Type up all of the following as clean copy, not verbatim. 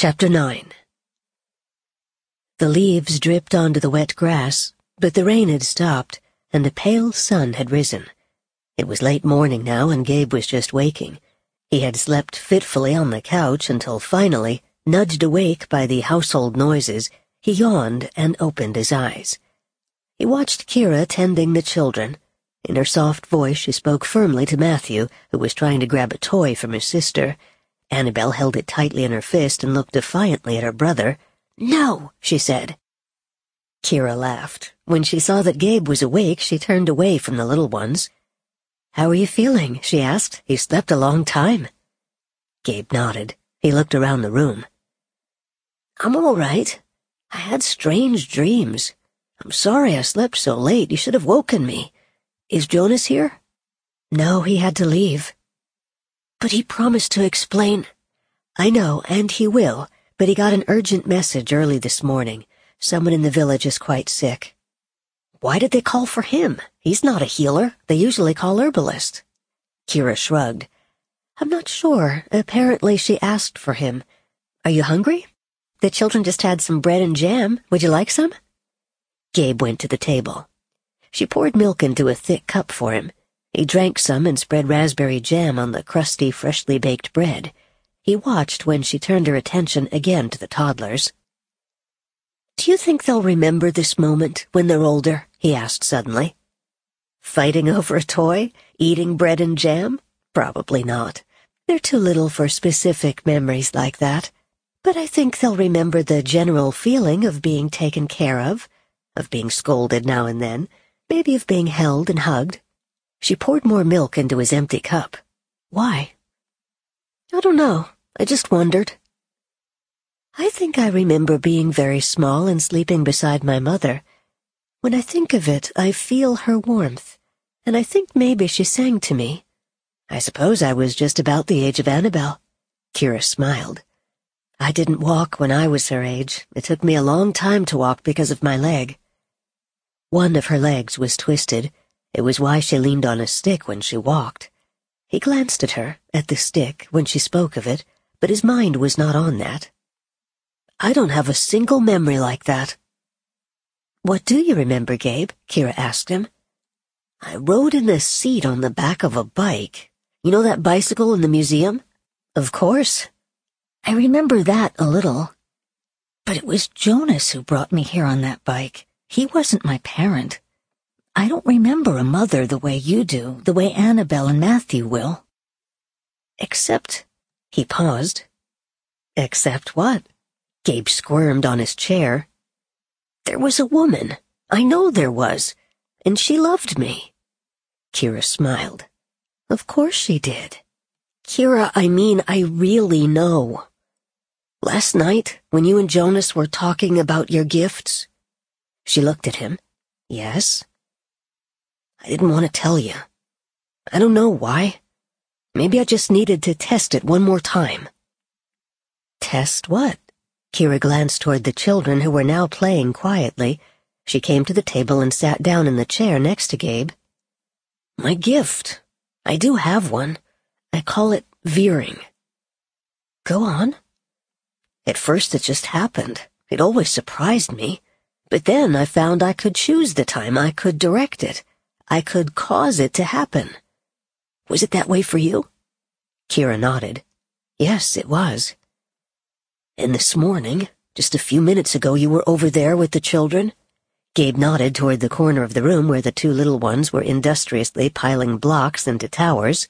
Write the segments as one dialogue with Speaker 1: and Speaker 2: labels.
Speaker 1: Chapter 9. The leaves dripped onto the wet grass, but the rain had stopped, and a pale sun had risen. It was late morning now, and Gabe was just waking. He had slept fitfully on the couch until finally, nudged awake by the household noises, he yawned and opened his eyes. He watched Kira tending the children. In her soft voice she spoke firmly to Matthew, who was trying to grab a toy from his sister. Annabelle held it tightly in her fist and looked defiantly at her brother. "No," she said. Kira laughed. When she saw that Gabe was awake, she turned away from the little ones. "How are you feeling?" she asked. "You slept a long time." Gabe nodded. He looked around the room. "I'm all right. I had strange dreams. I'm sorry I slept so late. You should have woken me. Is Jonas here?" "No, he had to leave." "But he promised to explain." "I know, and he will, but he got an urgent message early this morning. Someone in the village is quite sick." "Why did they call for him? He's not a healer. They usually call herbalist." Kira shrugged. "I'm not sure. Apparently she asked for him. Are you hungry? The children just had some bread and jam. Would you like some?" Gabe went to the table. She poured milk into a thick cup for him. He drank some and spread raspberry jam on the crusty, freshly baked bread. He watched when she turned her attention again to the toddlers. "Do you think they'll remember this moment when they're older?" he asked suddenly. "Fighting over a toy? Eating bread and jam? Probably not. They're too little for specific memories like that. But I think they'll remember the general feeling of being taken care of being scolded now and then, maybe of being held and hugged." She poured more milk into his empty cup. "Why?" "I don't know. I just wondered. I think I remember being very small and sleeping beside my mother. When I think of it, I feel her warmth, and I think maybe she sang to me. I suppose I was just about the age of Annabelle." Kira smiled. "I didn't walk when I was her age. It took me a long time to walk because of my leg." One of her legs was twisted. It was why she leaned on a stick when she walked. He glanced at her, at the stick, when she spoke of it, but his mind was not on that. "I don't have a single memory like that." "What do you remember, Gabe?" Kira asked him. "I rode in a seat on the back of a bike. You know that bicycle in the museum?" "Of course." "I remember that a little. But it was Jonas who brought me here on that bike. He wasn't my parent. I don't remember a mother the way you do, the way Annabelle and Matthew will." "Except—" He paused. "Except what?" Gabe squirmed on his chair. "There was a woman. I know there was. And she loved me." Kira smiled. "Of course she did." "Kira, I mean, I really know. Last night, when you and Jonas were talking about your gifts..." She looked at him. "Yes?" "I didn't want to tell you. I don't know why. Maybe I just needed to test it one more time." "Test what?" Kira glanced toward the children who were now playing quietly. She came to the table and sat down in the chair next to Gabe. "My gift. I do have one. I call it veering." "Go on." "At first it just happened. It always surprised me. But then I found I could choose the time. I could direct it. I could cause it to happen. Was it that way for you?" Kira nodded. "Yes, it was." "And this morning, just a few minutes ago, you were over there with the children?" Gabe nodded toward the corner of the room where the two little ones were industriously piling blocks into towers.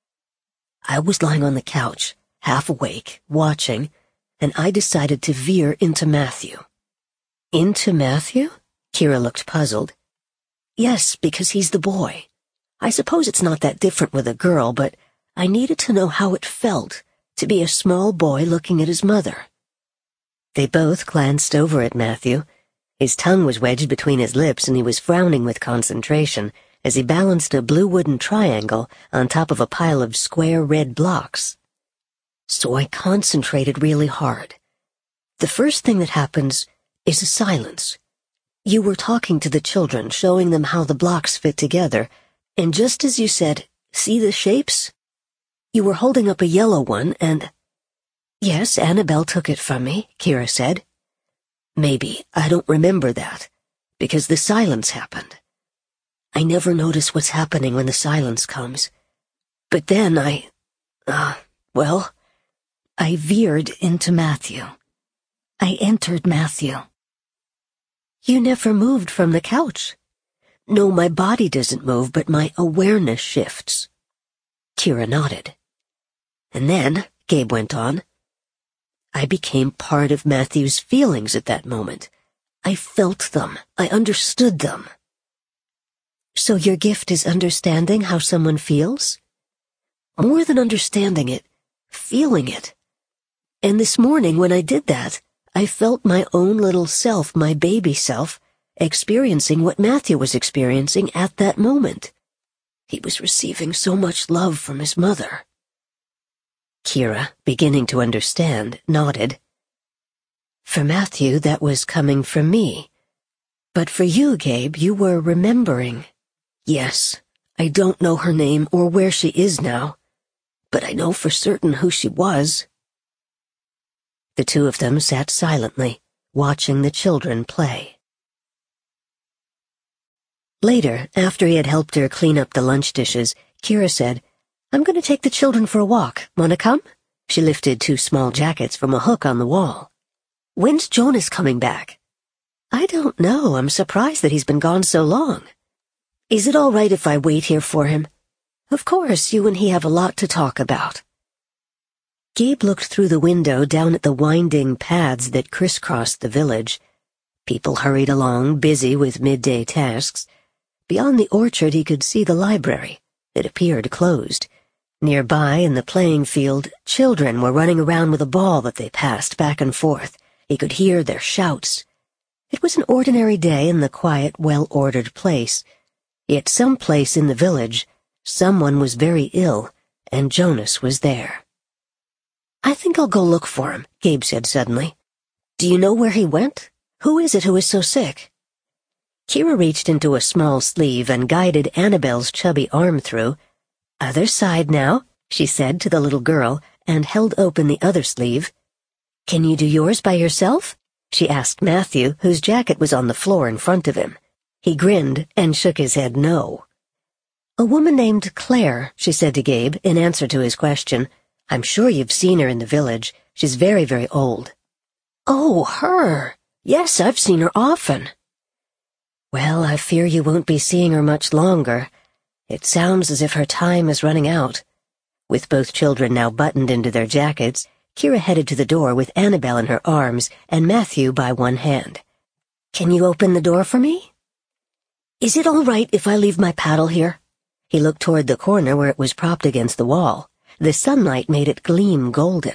Speaker 1: "I was lying on the couch, half awake, watching, and I decided to veer into Matthew." "Into Matthew?" Kira looked puzzled. "Yes, because he's the boy. I suppose it's not that different with a girl, but I needed to know how it felt to be a small boy looking at his mother." They both glanced over at Matthew. His tongue was wedged between his lips, and he was frowning with concentration as he balanced a blue wooden triangle on top of a pile of square red blocks. "So I concentrated really hard. The first thing that happens is a silence. You were talking to the children, showing them how the blocks fit together, and just as you said, 'See the shapes?' You were holding up a yellow one, and Yes, Annabelle took it from me, Kira said. Maybe I don't remember that, because the silence happened. I never notice what's happening when the silence comes. But then I veered into Matthew. I entered Matthew. You never moved from the couch. No, my body doesn't move, but my awareness shifts. Kira nodded. And then, Gabe went on, I became part of Matthew's feelings at that moment. I felt them. I understood them. So your gift is understanding how someone feels? More than understanding it, feeling it. And this morning when I did that, I felt my own little self, my baby self, experiencing what Matthew was experiencing at that moment. He was receiving so much love from his mother. Kira, beginning to understand, nodded. For Matthew, that was coming from me. But for you, Gabe, you were remembering. Yes, I don't know her name or where she is now, but I know for certain who she was. The two of them sat silently, watching the children play. Later, after he had helped her clean up the lunch dishes, Kira said, I'm going to take the children for a walk. Want to come? She lifted 2 small jackets from a hook on the wall. When's Jonas coming back? I don't know. I'm surprised that he's been gone so long. Is it all right if I wait here for him? Of course, you and he have a lot to talk about. Gabe looked through the window down at the winding paths that crisscrossed the village. People hurried along, busy with midday tasks. Beyond the orchard he could see the library. It appeared closed. Nearby, in the playing field, children were running around with a ball that they passed back and forth. He could hear their shouts. It was an ordinary day in the quiet, well-ordered place. Yet someplace in the village, someone was very ill, and Jonas was there. I think I'll go look for him, Gabe said suddenly. Do you know where he went? Who is it who is so sick? Kira reached into a small sleeve and guided Annabelle's chubby arm through. Other side now, she said to the little girl, and held open the other sleeve. Can you do yours by yourself? She asked Matthew, whose jacket was on the floor in front of him. He grinned and shook his head no. A woman named Claire, she said to Gabe, in answer to his question. I'm sure you've seen her in the village. She's very, very old. Oh, her. Yes, I've seen her often. Well, I fear you won't be seeing her much longer. It sounds as if her time is running out. With both children now buttoned into their jackets, Kira headed to the door with Annabelle in her arms and Matthew by one hand. Can you open the door for me? Is it all right if I leave my paddle here? He looked toward the corner where it was propped against the wall. The sunlight made it gleam golden.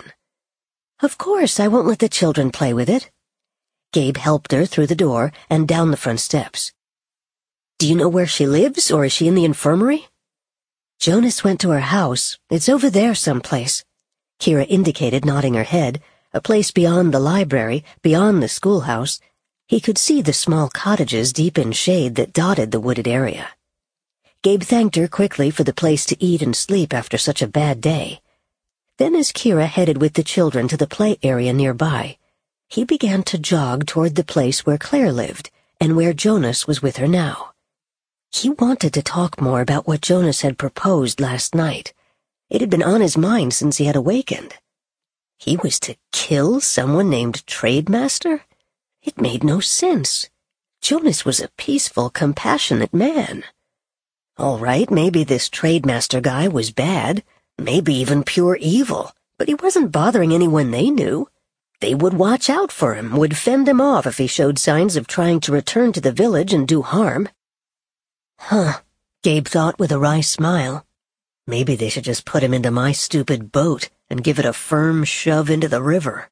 Speaker 1: Of course, I won't let the children play with it. Gabe helped her through the door and down the front steps. Do you know where she lives, or is she in the infirmary? Jonas went to her house. It's over there someplace. Kira indicated, nodding her head, a place beyond the library, beyond the schoolhouse. He could see the small cottages deep in shade that dotted the wooded area. Gabe thanked her quickly for the place to eat and sleep after such a bad day. Then as Kira headed with the children to the play area nearby, he began to jog toward the place where Claire lived and where Jonas was with her now. He wanted to talk more about what Jonas had proposed last night. It had been on his mind since he had awakened. He was to kill someone named Trademaster? It made no sense. Jonas was a peaceful, compassionate man. All right, maybe this Trademaster guy was bad, maybe even pure evil, but he wasn't bothering anyone they knew. They would watch out for him, would fend him off if he showed signs of trying to return to the village and do harm. Gabe thought with a wry smile. Maybe they should just put him into my stupid boat and give it a firm shove into the river.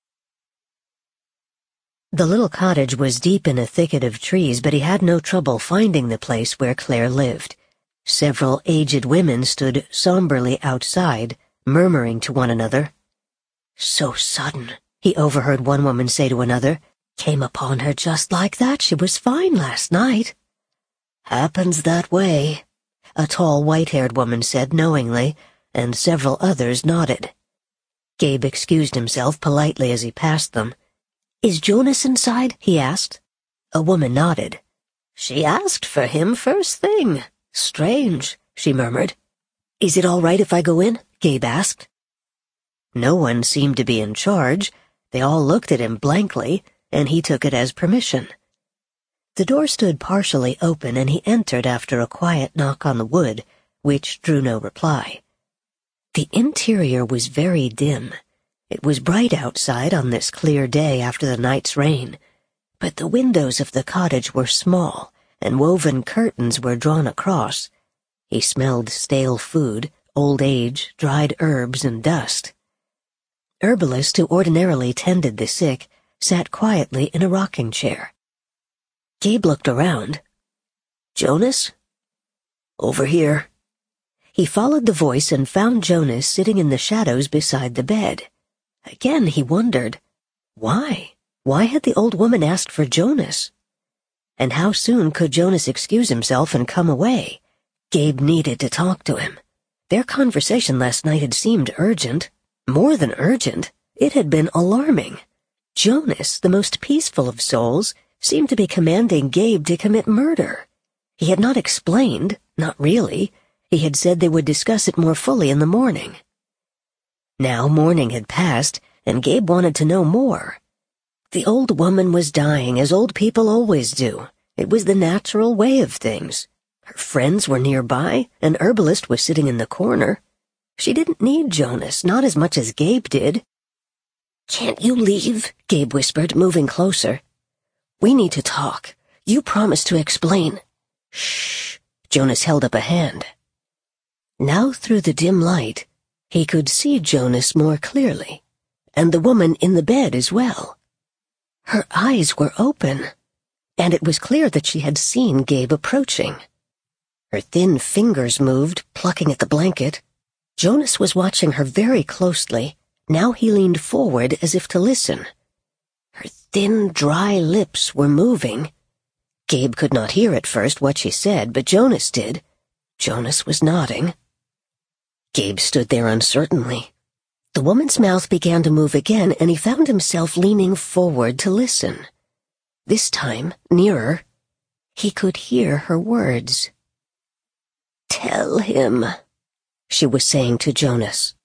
Speaker 1: The little cottage was deep in a thicket of trees, but he had no trouble finding the place where Claire lived. Several aged women stood somberly outside, murmuring to one another. So sudden, he overheard one woman say to another. Came upon her just like that. She was fine last night. Happens that way, a tall white-haired woman said knowingly, and several others nodded. Gabe excused himself politely as he passed them. "Is Jonas inside?" he asked. A woman nodded. "She asked for him first thing. Strange," she murmured. "Is it all right if I go in?" Gabe asked. No one seemed to be in charge. They all looked at him blankly, and he took it as permission. The door stood partially open, and he entered after a quiet knock on the wood, which drew no reply. The interior was very dim. It was bright outside on this clear day after the night's rain, but the windows of the cottage were small, and woven curtains were drawn across. He smelled stale food, old age, dried herbs, and dust. Herbalist, who ordinarily tended the sick, sat quietly in a rocking chair. Gabe looked around. "Jonas?" "Over here." He followed the voice and found Jonas sitting in the shadows beside the bed. Again he wondered, why? Why had the old woman asked for Jonas? And how soon could Jonas excuse himself and come away? Gabe needed to talk to him. Their conversation last night had seemed urgent. More than urgent, it had been alarming. Jonas, the most peaceful of souls, seemed to be commanding Gabe to commit murder. He had not explained, not really. He had said they would discuss it more fully in the morning. Now morning had passed, and Gabe wanted to know more. The old woman was dying, as old people always do. It was the natural way of things. Her friends were nearby, an herbalist was sitting in the corner. She didn't need Jonas, not as much as Gabe did. "Can't you leave?" Gabe whispered, moving closer. "We need to talk. You promised to explain." "Shh." Jonas held up a hand. Now through the dim light, he could see Jonas more clearly, and the woman in the bed as well. Her eyes were open, and it was clear that she had seen Gabe approaching. Her thin fingers moved, plucking at the blanket. Jonas was watching her very closely. Now he leaned forward as if to listen. Her thin, dry lips were moving. Gabe could not hear at first what she said, but Jonas did. Jonas was nodding. Gabe stood there uncertainly. The woman's mouth began to move again, and he found himself leaning forward to listen. This time, nearer, he could hear her words. "Tell him," she was saying to Jonas.